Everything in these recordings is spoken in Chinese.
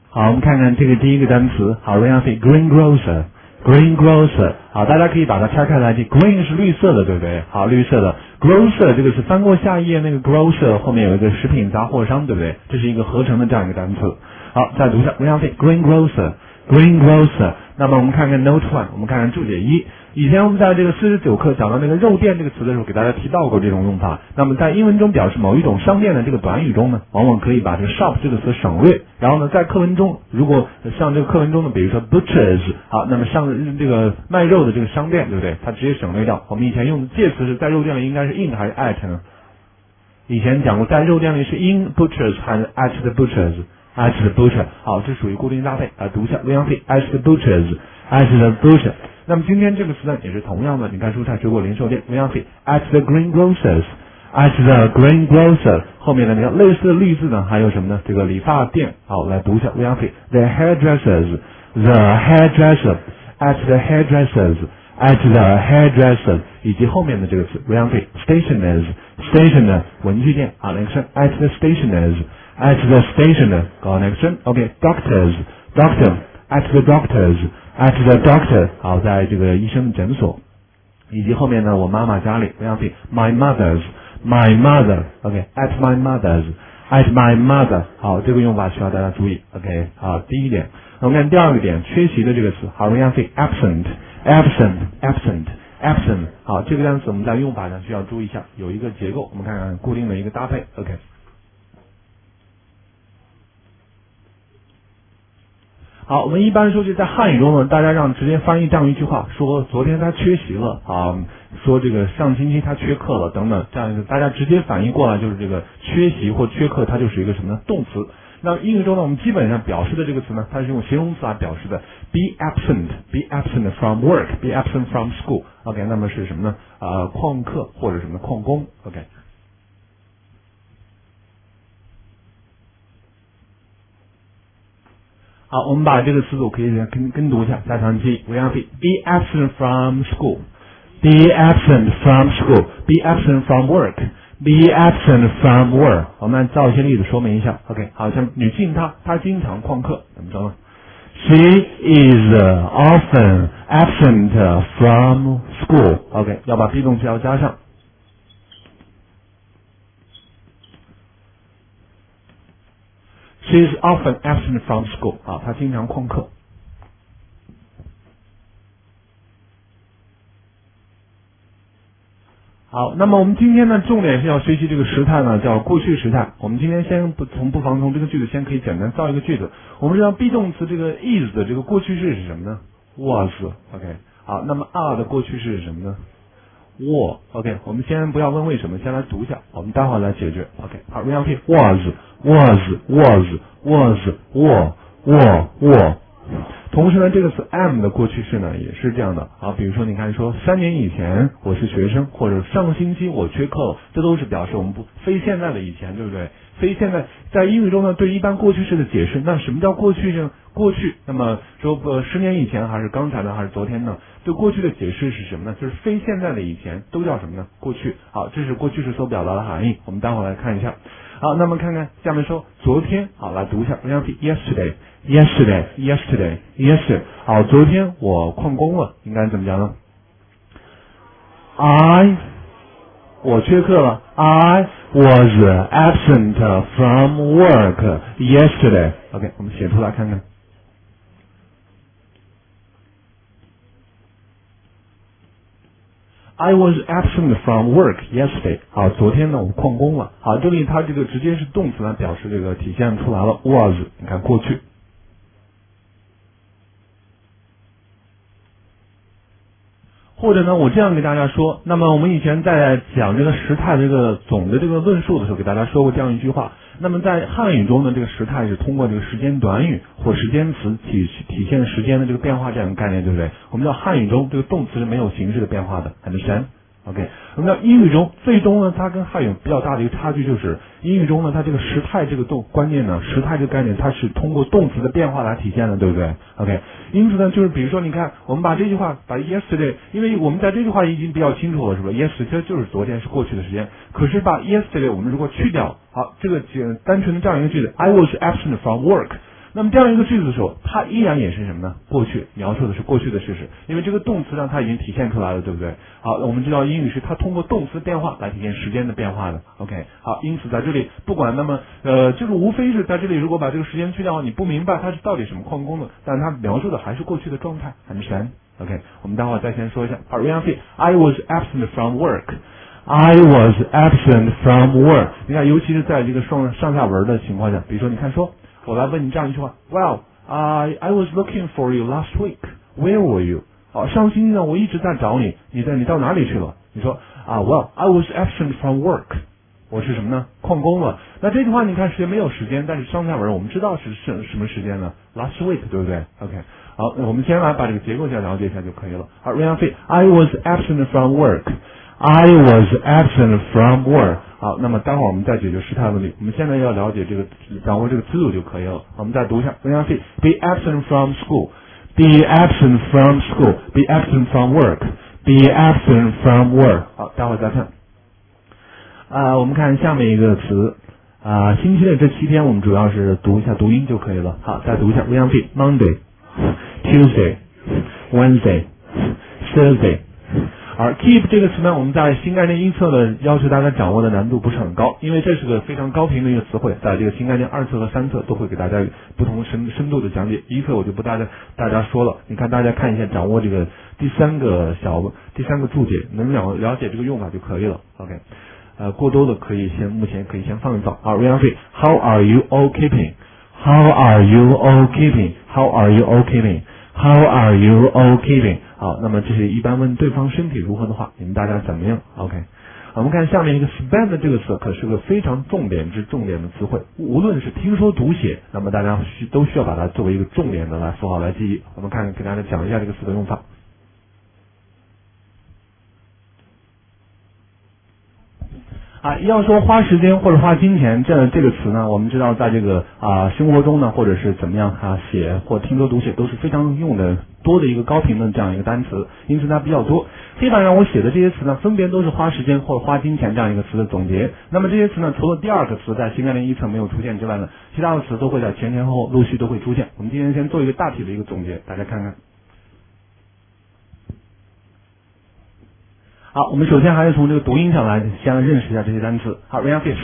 好，我们看看这个第一个单词，好 ，read out greengrocer，greengrocer，好，大家可以把它拆开来记 ，green 是绿色的，对不对？好，绿色的 grocer 这个是翻过下一页那个 grocer 后面有一个食品杂货商，对不对？这是一个合成的这样一个单词。好，再读一下 read out greengrocer，greengrocer。那么我们看看 note one， 我们看看注解一。以前我们在这个49课讲到那个肉店这个词的时候，给大家提到过这种用法。那么在英文中表示某一种商店的这个短语中呢，往往可以把这个 shop 这个词省略。然后呢，在课文中，如果像这个课文中的，比如说 butchers， 好，那么像这个卖肉的这个商店，对不对？它直接省略掉。我们以前用的介词是在肉店里应该是 in 还是 at 呢？以前讲过，在肉店里是 in butchers 还是 at the butchers？at the butcher， 好，这属于固定搭配。读一下 at the butchers，at the butcher。那么今天这个词呢也是同样的，你看蔬菜水果零售店 at the greengrocers，at the greengrocer 后面的那个类似的例字呢还有什么呢？这个理发店，好，来读一下 the hairdressers，the hairdresser，at the hairdressers，at the hairdresser， 以及后面的这个词 stationers，stationer 文具店，好，来个声 at the stationers。at the station， 搞那个声 ，OK， doctor，at the doctors，at the doctor， 好，在这个医生的诊所，以及后面呢，我妈妈家里，不要记 my mother， OK，at my mother's，at my mother， 好，这个用法需要大家注意 ，OK， 好，第一点，我们看第二个点，缺席的这个词，好，不要记 absent， 好，这个单词我们在用法上需要注意一下，有一个结构，我们看看固定的一个搭配 ，OK。好，我们一般说是在汉语中呢，大家让直接翻译这样一句话，说昨天他缺席了啊，说这个上星期他缺课了等等，这样一个大家直接反应过来就是这个缺席或缺课，它就是一个什么呢？动词。那英语中呢，我们基本上表示的这个词呢，它是用形容词来表示的 ，be absent from work，be absent from school。OK， 那么是什么呢？旷课或者什么旷工。OK。好，我们把这个词组可以跟读一下，加强记忆。be absent from school，be absent from school，be absent from work，be absent from work。我们造一些例子说明一下。OK， 好，像女性她经常旷课，怎么着呢 ？She is often absent from school。OK， 要把 be 动词要加上。She is often absent from school。啊，她经常旷课。好，那么我们今天呢，重点是要学习这个时态呢，叫过去时态。我们今天先不妨从这个句子先可以简单造一个句子。我们知道 be 动词这个 is 的这个过去式是什么呢 ？was。OK， 好，那么 are 的过去式是什么呢 ？were。OK， 我们先不要问为什么，先来读一下，我们待会儿来解决。OK， 好 ，repeat was。同时呢，这个词 am 的过去式呢也是这样的啊，比如说你看说3年以前我是学生，或者上星期我缺课了，这都是表示我们非现在的以前，对不对？非现在在英语中呢，对一般过去式的解释，那什么叫过去呢？过去，那么说10年以前还是刚才呢，还是昨天呢？对过去的解释是什么呢？就是非现在的以前都叫什么呢？过去。好，这是过去式所表达的含义。我们待会儿来看一下。好，那么看看下面说昨天，好，来读一下 yesterday。好，昨天我旷工了，应该怎么讲呢？我缺课了。I was absent from work yesterday。OK， 我们写出来看看。I was absent from work yesterday。好，昨天呢我旷工了。好，这里它这个直接是动词来表示这个体现出来了 was， 你看过去。或者呢，我这样给大家说，那么我们以前在讲这个时态这个总的这个论述的时候，给大家说过这样一句话。那么在汉语中呢，这个时态是通过这个时间短语或时间词体现时间的这个变化这样一个概念，对不对？我们知道汉语中这个动词是没有形式的变化的 ，understand？OK， 我们知道英语中最终呢，它跟汉语比较大的一个差距就是英语中呢，它这个时态这个观念呢，时态这个概念它是通过动词的变化来体现的，对不对 ？OK， 因此呢，就是比如说你看，我们把这句话把 yesterday， 因为我们在这句话已经比较清楚了，是吧 ？yesterday 就是昨天是过去的时间，可是把 yesterday 我们如果去掉，好，这个单纯的这样一个句子 ，I was absent from work。 那么这样一个句子的时候，它依然也是什么呢？过去，描述的是过去的事实，因为这个动词让它已经体现出来了，对不对？好，我们知道英语是它通过动词变化来体现时间的变化的。OK， 好，因此在这里不管那么就是无非是在这里如果把这个时间去掉，你不明白它是到底什么矿工的，但是它描述的还是过去的状态，很神。OK， 我们待会儿再先说一下。好 ，I was absent from work。I was absent from work。你看，尤其是在这个上下文的情况下，比如说，你看说，我来问你这样一句话 ，Well, I was looking for you last week. Where were you？ 好，上星期呢，我一直在找你，你到哪里去了？你说Well, I was absent from work。我是什么呢？旷工了。那这句话你看没有时间，但是上下文我们知道是什么时间呢 ？Last week， 对不对 ？OK。好，那我们先来把这个结构先了解一下就可以了。好 ，I was absent from work。I was absent from work。好，那么待会儿我们再解决时态问题。我们现在要了解这个，掌握这个词组就可以了。我们再读一下 ，be absent from school，be absent from school，be absent from work，be absent from work。好，待会儿再看。我们看下面一个词。星期的这7天我们主要是读一下读音就可以了。好，再读一下 ，Monday、Tuesday、Wednesday、Thursday。而 keep 这个词呢，我们在新概念一册的要求大家掌握的难度不是很高，因为这是个非常高频的一个词汇，在这个新概念2册和3册都会给大家不同深度的讲解。1册我就不大家说了，你看大家看一下，掌握这个第三个注解，能了解这个用法就可以了。OK， 过多的目前可以先放一放。好 ，How are you all keeping？How are you all keeping？How are you all keeping？How are you all keeping？ 好，那么这是一般问对方身体如何的话，你们大家怎么样 ？OK， 我们看下面一个 spend 这个词，可是个非常重点的词汇，无论是听说读写，那么大家都需要把它作为一个重点的符号来记忆。我们看给大家讲一下这个词的用法。要说花时间或者花金钱，这个词呢，我们知道在这个生活中呢，或者是怎么样写或听说读写都是非常用的多的一个高频的这样一个单词，因此它比较多。黑板上我写的这些词呢，分别都是花时间或者花金钱这样一个词的总结。那么这些词呢，除了第二个词在新概念1册没有出现之外呢，其他的词都会在前后陆续都会出现。我们今天先做一个大体的一个总结，大家看看。好，我们首先还是从这个读音上来先认识一下这些单词。好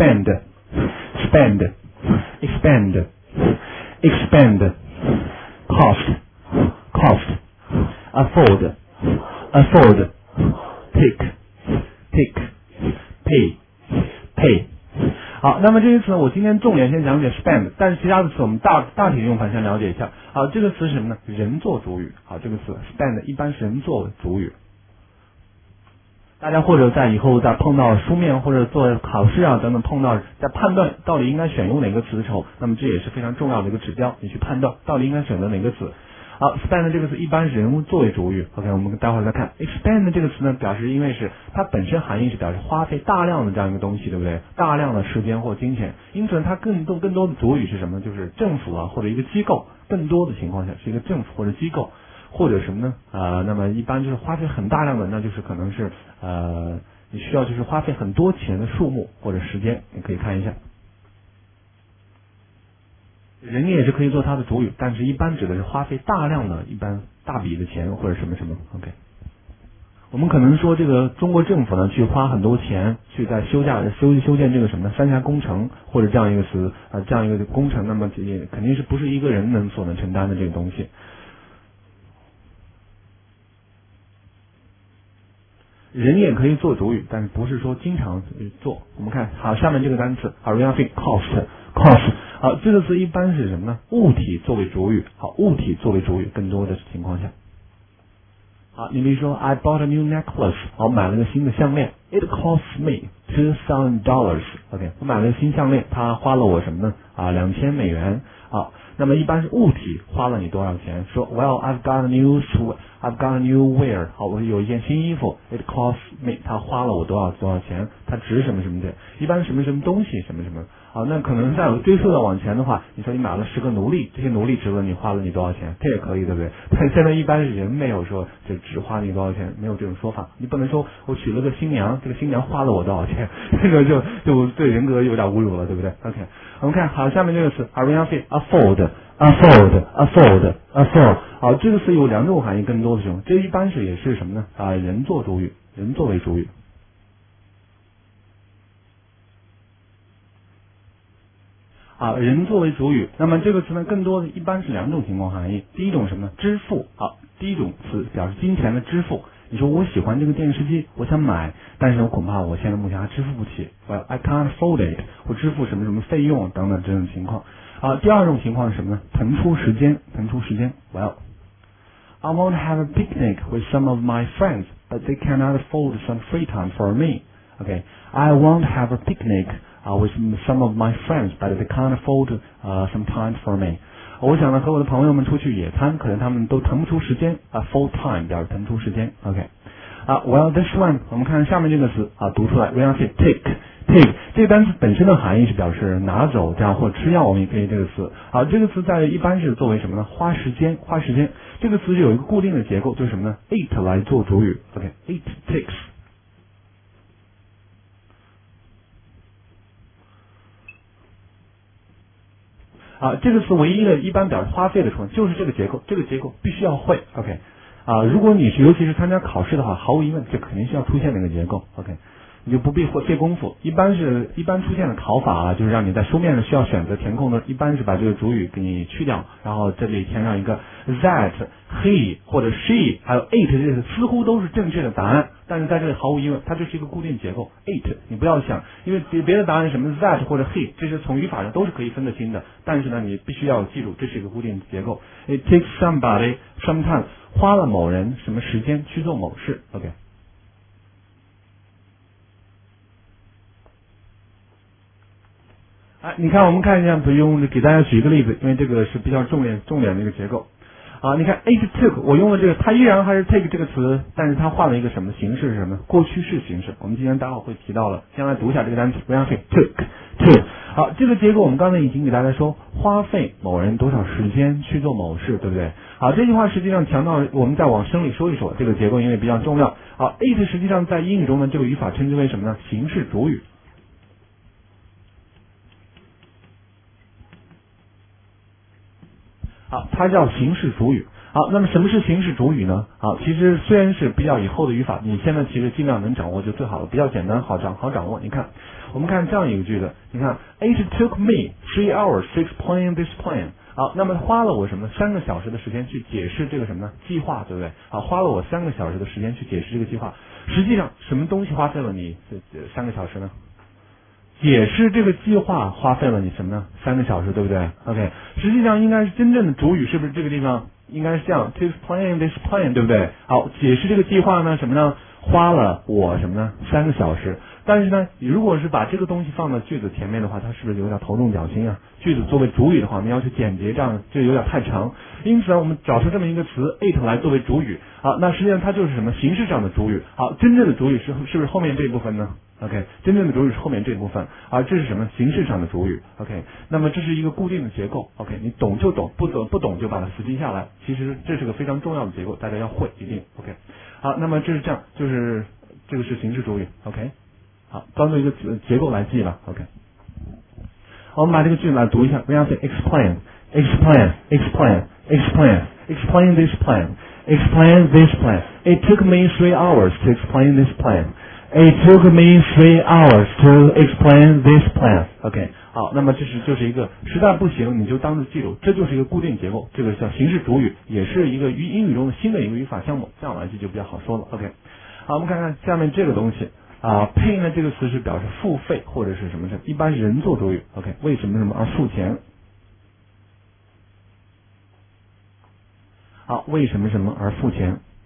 ，spend、expand、cost、cost、afford、take、pay。好，那么这些词我今天重点先讲解 spend， 但是其他的词我们大体用法先了解一下。好，这个词是什么呢？人做主语。好，这个词 spend 一般是人做主语。大家或者在以后在碰到书面或者做考试等等碰到在判断到底应该选用哪个词的时候，那么这也是非常重要的一个指标，你去判断到底应该选择哪个词。好 ，spend 这个词一般是人物作为主语。OK， 我们待会儿再看 expand 这个词呢，表示因为是它本身含义是表示花费大量的这样一个东西，对不对？大量的时间或金钱，因此它更多的主语是什么？就是政府或者一个机构，更多的情况下是一个政府或者机构。或者什么呢？那么一般就是花费很大量的，那就是可能是你需要就是花费很多钱的数目或者时间，你可以看一下。人也是可以做它的主语，但是一般指的是花费大量的一般大笔的钱或者什么什么。OK， 我们可能说这个中国政府呢去花很多钱去在修建这个什么呢三峡工程或者这样一个词这样一个工程，那么也肯定是不是一个人所能承担的这个东西。人也可以做主语，但是不是说经常做。我们看好下面这个单词，好 ，cost， 好，这个词一般是什么呢？物体作为主语，好，物体作为主语，更多的情况下。好，你比如说 I bought a new necklace， 好，买了个新的项链 ，It cost me $2,000。OK， 我买了个新项链，它花了我什么呢？$2000。好，那么一般是物体花了你多少钱？说 Well, I've got a new wear。好，我有一件新衣服 ，It cost me， 它花了我多少钱？它值什么什么的，一般什么东西什么什么。好，那可能再追溯到往前的话，你说你买了10个奴隶，这些奴隶值了你花了你多少钱？这也可以，对不对？但现在一般人没有说就只花你多少钱，没有这种说法。你不能说我娶了个新娘，这个新娘花了我多少钱，这个就对人格有点侮辱了，对不对 ？OK， 我们看好下面这个词 ，afford。 afford。好，这个词有两种含义，更多的使用，这一般是也是什么呢？人作主语，人作为主语。人作为主语，那么这个词呢，更多的一般是两种情况含义。第一种什么呢？支付。好，第一种词表示金钱的支付。你说我喜欢这个电视机，我想买，但是我恐怕我现在目前还支付不起。Well, I can't afford it。我支付什么什么费用等等这种情况。第二种情况是什么呢？腾出时间。Well, I want to have a picnic with some of my friends, but they cannot afford some free time for me. Okay, I want to have a picnic.with some of my friends, but they can't afford some time for me. 我想呢和我的朋友们出去野餐，可能他们都腾不出时间。full time 表示腾出时间。OK. Well, this one 我们看下面这个词读出来 ，we are say take 这个单词本身的含义是表示拿走这样或吃药，我们也可以这个词。这个词在一般是作为什么呢？花时间。这个词是有一个固定的结构，就是什么呢 ？it 来做主语。OK, it takes。这个词唯一的一般表示花费的处就是这个结构，必须要会。OK. 如果你是尤其是参加考试的话，毫无疑问这肯定是要出现那个结构。OK. 你就不必费功夫。一般出现的考法就是让你在书面上需要选择填空的，一般是把这个主语给你去掉，然后这里填上一个 that、he 或者 she 还有 it， 这些似乎都是正确的答案，但是在这里毫无疑问它就是一个固定结构 it。你不要想，因为别的答案什么 that 或者 he， 这是从语法上都是可以分得清的，但是呢你必须要记住这是一个固定结构。It takes somebody some time， 花了某人什么时间去做某事。OK。你看，我们看一下，不用给大家举一个例子，因为这个是比较重点的一个结构。你看 it took， 我用了这个，它依然还是 take 这个词，但是它换了一个什么形式是什么？过去式形式。我们今天待会儿会提到了，先来读一下这个单词，不要费 took。好，这个结构我们刚才已经给大家说，花费某人多少时间去做某事，对不对？好，这句话实际上强调，我们再往深里说一说这个结构，因为比较重要。好 ，it 实际上在英语中呢，这个语法称之为什么呢？形式主语。它叫形式主语。那么什么是形式主语呢？其实虽然是比较以后的语法，你现在其实尽量能掌握就最好了，比较简单好掌握。你看，我们看这样一个句子，你看 ，It took me 3 hours to explain this plan。那么花了我什么3个小时的时间去解释这个什么呢？计划，对不对？花了我3个小时的时间去解释这个计划。实际上，什么东西花费了你3个小时呢？解释这个计划花费了你什么呢？3个小时，对不对 ？OK， 实际上应该是真正的主语，是不是这个地方应该是这样 ？To explain this plan， 对不对？好，解释这个计划呢，什么呢？花了我什么呢？3个小时。但是呢，如果是把这个东西放到句子前面的话，它是不是有点头重脚轻啊？句子作为主语的话，我们要求简洁，这样就有点太长。因此呢，我们找出这么一个词 it 来作为主语。那实际上它就是什么形式上的主语。真正的主语是不是后面这一部分呢？OK， 真正的主语是后面这部分，这是什么形式上的主语 ？OK， 那么这是一个固定的结构 ，OK， 你懂就懂，不懂就把它死记下来。其实这是个非常重要的结构，大家要会一定 OK。好，那么这是这样，就是这个是形式主语 OK。好，当做一个结构来记吧 OK。我们把这个句子来读一下，不要say explain this plan。Explain this plan. It took me 3 hours to explain this plan.It took me 3 hours to explain this plan. OK， 好，那么这就是一个实在不行，你就当着记住，这就是一个固定结构，这个叫形式主语，也是一个英语中的新的一个语法项目，这样来记就比较好说了。OK， 好，我们看看下面这个东西pay 呢这个词是表示付费或者是什么，一般是人做主语。OK， 为什么而付钱？好，为什么而付钱